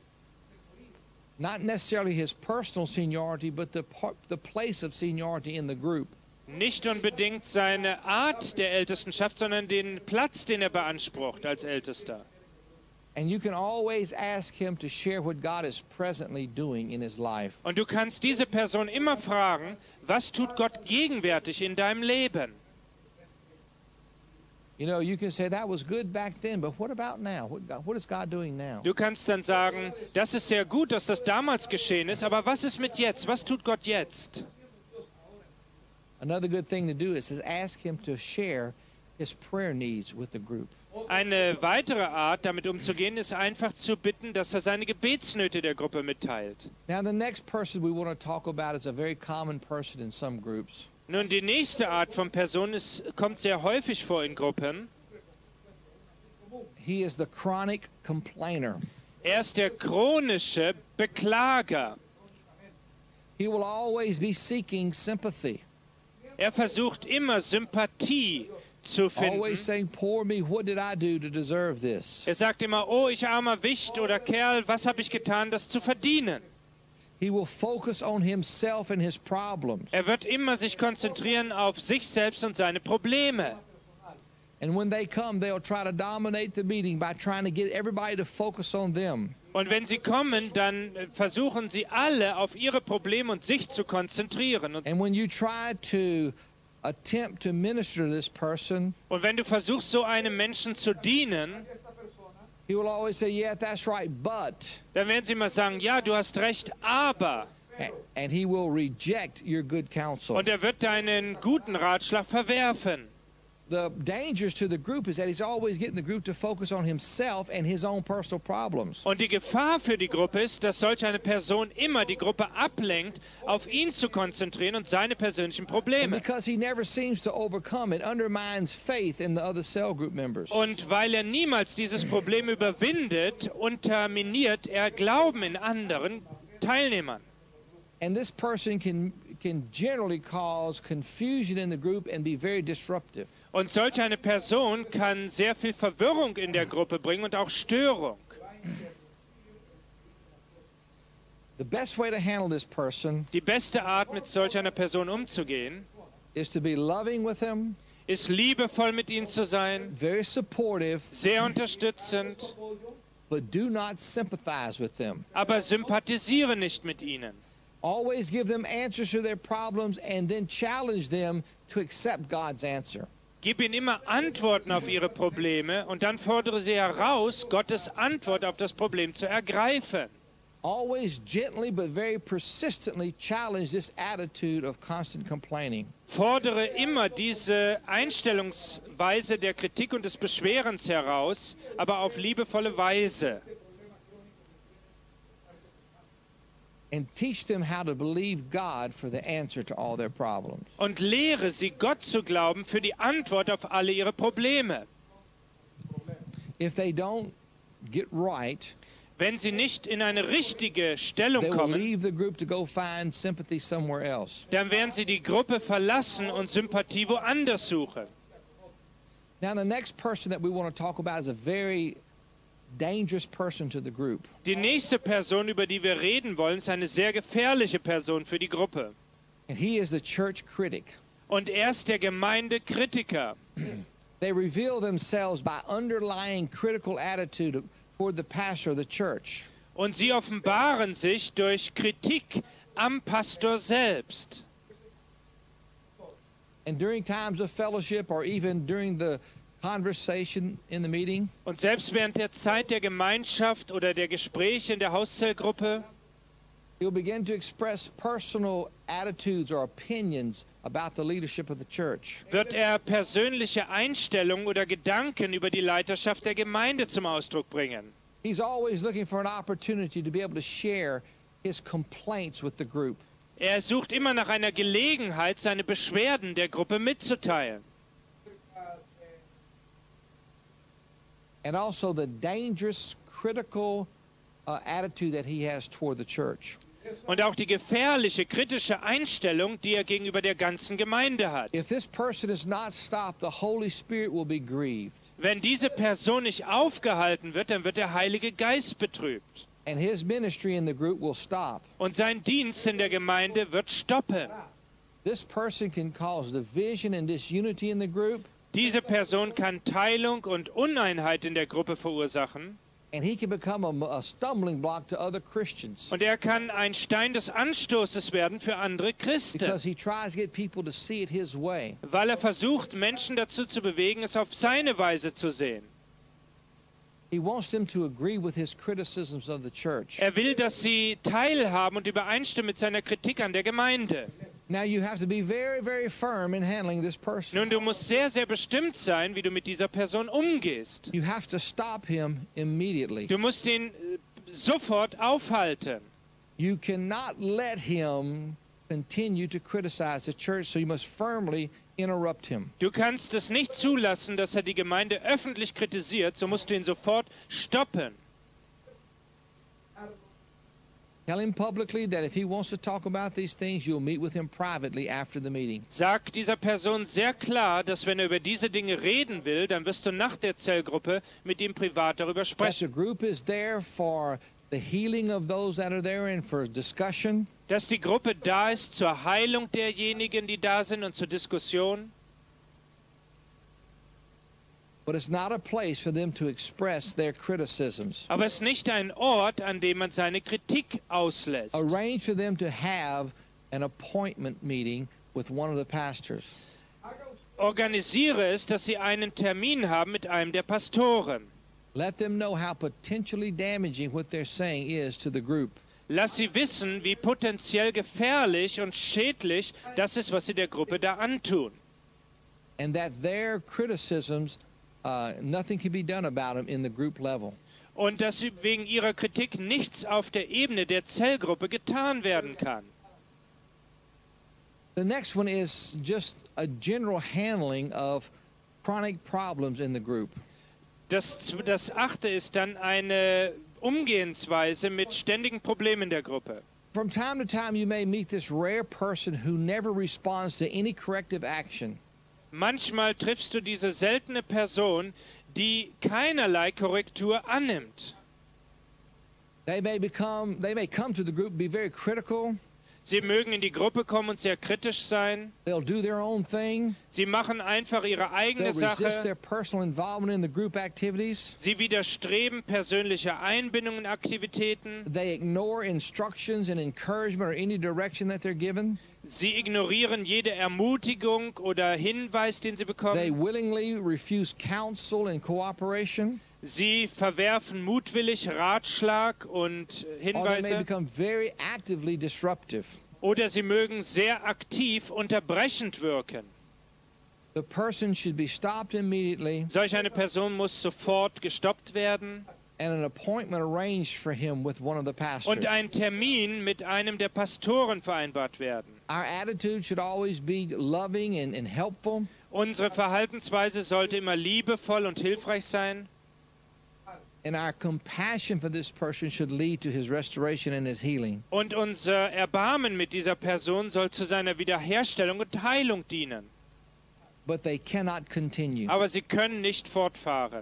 Not necessarily his personal seniority, but the, par- the place of seniority in the group. Nicht unbedingt seine Art der Ältestenschaft, sondern den Platz, den er beansprucht als Ältester. And you can always ask him to share what God is presently doing in his life. Und du kannst diese Person immer fragen, was tut Gott gegenwärtig in deinem Leben? You know, you can say that was good back then, but what about now? What, God, what is God doing now? Du kannst dann sagen, das ist sehr gut, dass das damals geschehen ist, aber was ist mit jetzt? Was tut Gott jetzt? Another good thing to do is, is ask him to share his prayer needs with the group. Eine weitere Art, damit umzugehen, ist einfach zu bitten, dass er seine Gebetsnöte der Gruppe mitteilt. Now, the next person we want to talk about is a very common person in some groups. Nun, die nächste Art von Person ist, kommt sehr häufig vor in Gruppen. He is the chronic complainer. Er ist der chronische Beklager. He will always be seeking sympathy. Er versucht immer Sympathie zu finden. Always saying, poor me, what did I do to deserve this? Er sagt immer, oh, ich armer Wicht oder Kerl, was habe ich getan, das zu verdienen? He will focus on himself and his problems. Er wird immer sich konzentrieren auf sich selbst und seine Probleme. And when they come, they'll try to dominate the meeting by trying to get everybody to focus on them. Und wenn sie kommen, dann versuchen sie alle auf ihre Probleme und sich zu konzentrieren. Und, And when you try to attempt to minister to this person, und wenn du versuchst, so einem Menschen zu dienen, he will always say, yeah, that's right, but. dann werden sie immer sagen, ja, du hast recht, aber. A- And he will reject your good counsel. Und er wird deinen guten Ratschlag verwerfen. the dangers to the group is that he's always getting the group to focus on himself and his own personal problems. Und die Gefahr für die Gruppe ist, dass solch eine Person immer die Gruppe ablenkt, auf ihn zu konzentrieren und seine persönlichen And Probleme. because he never seems to overcome, it undermines faith in the other cell group members. Und weil er niemals dieses Problem überwindet, unterminiert er Glauben in anderen Teilnehmern. And this person can can generally cause confusion in the group and be very disruptive. Und solch eine Person kann sehr viel Verwirrung in der Gruppe bringen und auch Störung. The best way to handle this person Die beste Art, mit solch einer Person umzugehen, is to be loving with them, ist liebevoll mit ihnen zu sein, very supportive, sehr unterstützend, but do not sympathize with them. aber sympathisiere nicht mit ihnen. Always give them answers to their problems and then challenge them to accept God's answer. Gib ihnen immer Antworten auf ihre Probleme und dann fordere sie heraus, Gottes Antwort auf das Problem zu ergreifen. Always gently but very persistently challenge this attitude of constant complaining. Fordere immer diese Einstellungsweise der Kritik und des Beschwerens heraus, aber auf liebevolle Weise. And teach them how to believe God for the answer to all their problems. Und lehre sie, Gott zu glauben für die Antwort auf alle ihre Probleme. If they don't get right, Wenn sie nicht in eine richtige Stellung they will kommen, leave the group to go find sympathy somewhere else. dann werden sie die Gruppe verlassen und Sympathie woanders suchen. Now, the next person that we want to talk about is a very dangerous person to the group. Die nächste Person, über die wir reden wollen, ist eine sehr gefährliche Person für die Gruppe. And he is the church critic. Und er ist der Gemeindekritiker. They reveal themselves by underlying critical attitude toward the pastor of the church. Und sie offenbaren sich durch Kritik am Pastor selbst. And during times of fellowship or even during the conversation in the meeting, Und selbst während der Zeit der Gemeinschaft oder der Gespräche in der Hauszellgruppe he'll begin to express personal attitudes or opinions about the leadership of the church. wird er persönliche Einstellungen oder Gedanken über die Leiterschaft der Gemeinde zum Ausdruck bringen. He's always looking for an opportunity to be able to share his complaints with the group. Er sucht immer nach einer Gelegenheit, seine Beschwerden der Gruppe mitzuteilen. And also the dangerous, critical uh, attitude that he has toward the church. Und auch die gefährliche, kritische Einstellung, die er gegenüber der ganzen Gemeinde hat. If this person is not stopped, the Holy Spirit will be grieved. Wenn diese Person nicht aufgehalten wird, dann wird der Heilige Geist betrübt. And his ministry in the group will stop. Und sein Dienst in der Gemeinde wird stoppen. This person can cause division and disunity in the group, Diese Person kann Teilung und Uneinheit in der Gruppe verursachen. and he can become a, a stumbling block to other Christians Und er kann ein Stein des Anstoßes werden für andere Christen, because he tries to get people to see it his way. weil er versucht, Menschen dazu zu bewegen, es auf seine Weise zu sehen. He wants them to agree with his criticisms of the church. Er will, dass sie teilhaben und übereinstimmen mit seiner Kritik an der Gemeinde. Now you have to be very, very firm in handling this person. Nun, du musst sehr, sehr bestimmt sein, wie du mit dieser Person umgehst. You have to stop him immediately. Du musst ihn äh, sofort aufhalten. You cannot let him continue to criticize the church, so you must firmly interrupt him. Du kannst es nicht zulassen, dass er die Gemeinde öffentlich kritisiert, so musst du ihn sofort stoppen. Tell him publicly that if he wants to talk about these things, you'll meet with him privately after the meeting. Sag dieser Person sehr klar, dass wenn er über diese Dinge reden will, dann wirst du nach der Zellgruppe mit ihm privat darüber That the sprechen. group is there for the healing of those that are there and for discussion. Dass die Gruppe da ist zur Heilung derjenigen, die da sind und zur Diskussion. But it's not a place for them to express their criticisms. Aber es ist nicht ein Ort, an dem man seine Kritik auslässt. Arrange for them to have an appointment meeting with one of the pastors. Organisiere es, dass sie einen Termin haben mit einem der Pastoren. Let them know how potentially damaging what they're saying is to the group. Lass sie wissen, wie potenziell gefährlich und schädlich das ist, was sie der Gruppe da antun. and that their criticisms, uh, nothing can be done about them in the group level. Und dass wegen ihrer Kritik nichts auf der Ebene der Zellgruppe getan werden kann. The next one is just a general handling of chronic problems in the group. Das, das achte ist dann eine Umgehensweise mit ständigen Problemen in der Gruppe. From time to time, you may meet this rare person who never responds to any corrective action. Manchmal triffst du diese seltene Person, die keinerlei Korrektur annimmt. They may become, they may come to the group, be very critical. Sie mögen in die Gruppe kommen und sehr kritisch sein. They'll do their own thing. Sie machen einfach ihre eigene They'll resist their Sache. personal involvement in the group activities. Sie widerstreben persönlicher Einbindung in Aktivitäten. They ignore instructions and encouragement or any direction that they're given. Sie ignorieren jede Ermutigung oder Hinweis, den sie They bekommen. willingly refuse counsel and cooperation. Sie verwerfen mutwillig Ratschlag und Or they may Hinweise. become very actively disruptive. Oder sie mögen sehr aktiv unterbrechend wirken. The person should be stopped immediately Solch eine Person muss sofort gestoppt werden and an appointment arranged for him with one of the pastors. und ein Termin mit einem der Pastoren vereinbart werden. Our attitude should always be loving and, and helpful. Unsere Verhaltensweise sollte immer liebevoll und hilfreich sein. And our compassion for this person should lead to his restoration and his healing. Und unser Erbarmen mit dieser Person soll zu seiner Wiederherstellung und Heilung dienen. But they cannot continue. Aber sie können nicht fortfahren.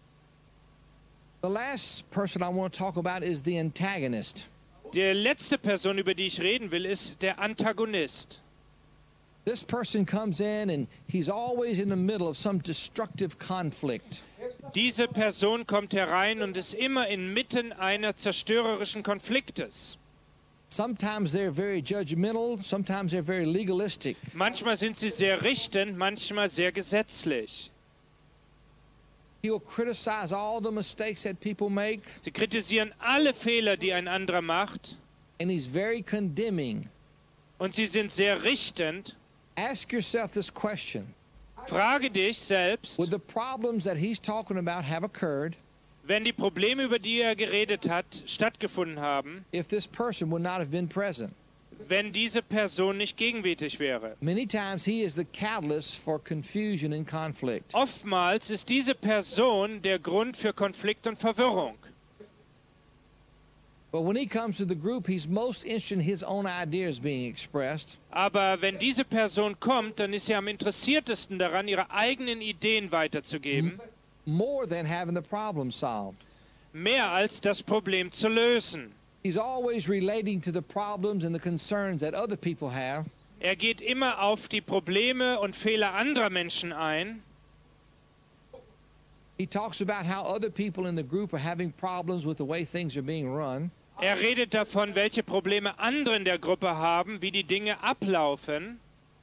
The last person I want to talk about is the antagonist. Die letzte Person, über die ich reden will, ist der Antagonist. This person comes in and he's always in the middle of some destructive conflict. Diese Person kommt herein und ist immer inmitten einer zerstörerischen Konfliktes. Sometimes they're very judgmental, sometimes they're very legalistic. Manchmal sind sie sehr richtend, manchmal sehr gesetzlich. He'll criticize all the mistakes that people make, Sie kritisieren alle Fehler, die ein anderer macht, and he's very condemning. und sie sind sehr richtend. Ask yourself this question. Frage dich selbst, Would the problems that he's talking about have occurred wenn die Probleme, über die er geredet hat, stattgefunden haben, if this person would not have been present? wenn diese Person nicht gegenwärtig wäre? Many times he is the catalyst for confusion and conflict. Oftmals ist diese Person der Grund für Konflikt und Verwirrung. But when he comes to the group, he's most interested in his own ideas being expressed. Aber wenn diese Person kommt, dann ist sie am interessiertesten daran, ihre eigenen Ideen weiterzugeben, More than having the problem solved. mehr als das Problem zu lösen. He's always relating to the problems and the concerns that other people have. Er geht immer auf die Probleme und Fehler anderer Menschen ein. He talks about how other people in the group are having problems with the way things are being run. Er redet davon, welche Probleme andere in der Gruppe haben, wie die Dinge ablaufen.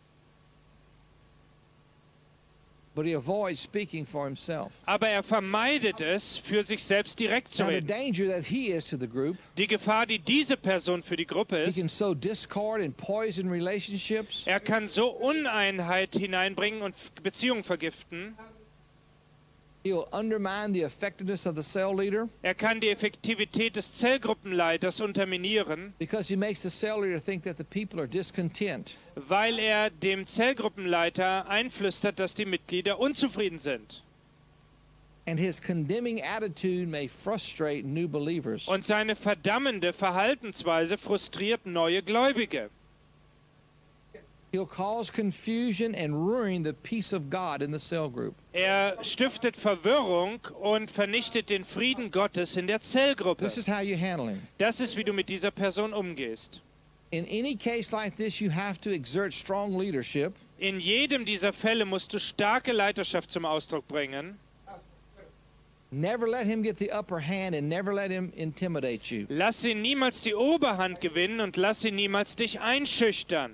But he avoids speaking for himself. Aber er vermeidet es, für sich selbst direkt zu Now, the reden. danger that he is to the group, Die Gefahr, die diese Person für die Gruppe he can ist, sow discord and poison relationships. er kann so Uneinheit hineinbringen und Beziehungen vergiften. He'll undermine the effectiveness of the cell leader Er kann die Effektivität des Zellgruppenleiters unterminieren, because he makes the cell leader think that the people are discontent. weil er dem Zellgruppenleiter einflüstert, dass die Mitglieder unzufrieden sind. And his condemning attitude may frustrate new believers. Und seine verdammende Verhaltensweise frustriert neue Gläubige. He'll cause confusion and ruin the peace of God in the cell group. Er stiftet Verwirrung und vernichtet den Frieden Gottes in der Zellgruppe. This is how you handle him. Das ist, wie du mit dieser Person umgehst. In any case like this, you have to exert strong leadership. In jedem dieser Fälle musst du starke Leiterschaft zum Ausdruck bringen. Never let him get the upper hand and never let him intimidate you. Lass ihn niemals die Oberhand gewinnen und lass ihn niemals dich einschüchtern.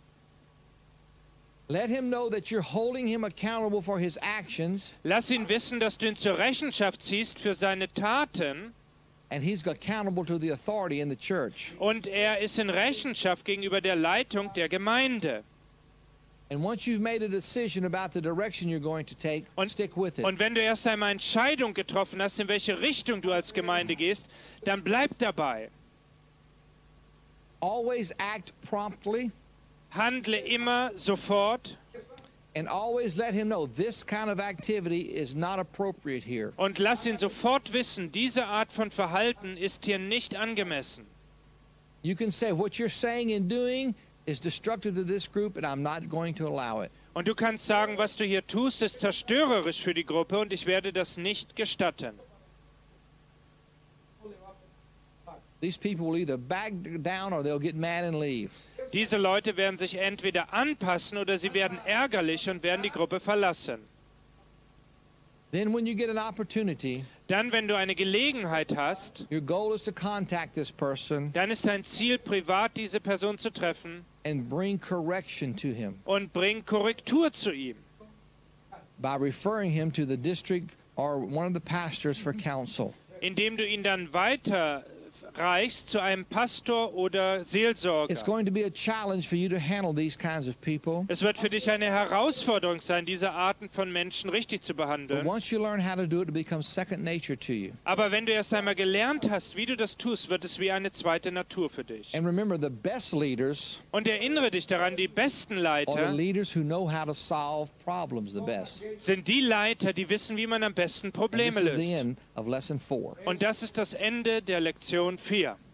Let him know that you're holding him accountable for his actions Lass ihn wissen, dass du ihn zur Rechenschaft ziehst für seine Taten and he's accountable to the authority in the church. und er ist in Rechenschaft gegenüber der Leitung der Gemeinde. And once you've made a decision about the direction you're going to take, Und, stick with it. und wenn du erst einmal Entscheidung getroffen hast, in welche Richtung du als Gemeinde gehst, dann bleib dabei. Always act promptly. Handle immer sofort. And always let him know this kind of activity is not appropriate here. Und lass ihn sofort wissen, diese Art von Verhalten ist hier nicht angemessen. You can say what you're saying and doing is destructive to this group and I'm not going to allow it. Und du kannst sagen, was du hier tust, ist zerstörerisch für die Gruppe und ich werde das nicht gestatten. These people will either back down or they'll get mad and leave. Diese Leute werden sich entweder anpassen oder sie werden ärgerlich und werden die Gruppe verlassen. Then when you get an opportunity, Dann, wenn du eine Gelegenheit hast, your goal is to contact this person dann ist dein Ziel, privat diese Person zu treffen and bring correction to him und bring Korrektur zu ihm, by referring him to the district or one of the pastors for counsel. indem du ihn dann weiterreichst zu einem Pastor oder Seelsorger. It's going to be a challenge for you to handle these kinds of people. Es wird für dich eine Herausforderung sein, diese Arten von Menschen richtig zu But behandeln. once you learn how to do it, it becomes second nature to you. Aber wenn du erst einmal gelernt hast, wie du das tust, wird es wie eine zweite Natur für dich. And remember, the best leaders Und erinnere dich daran, die besten are the Leiter leaders who know how to solve problems the best. sind die Leiter, die wissen, wie man am besten And this Probleme is the löst. end of lesson four. Und das ist das Ende der Lektion vier.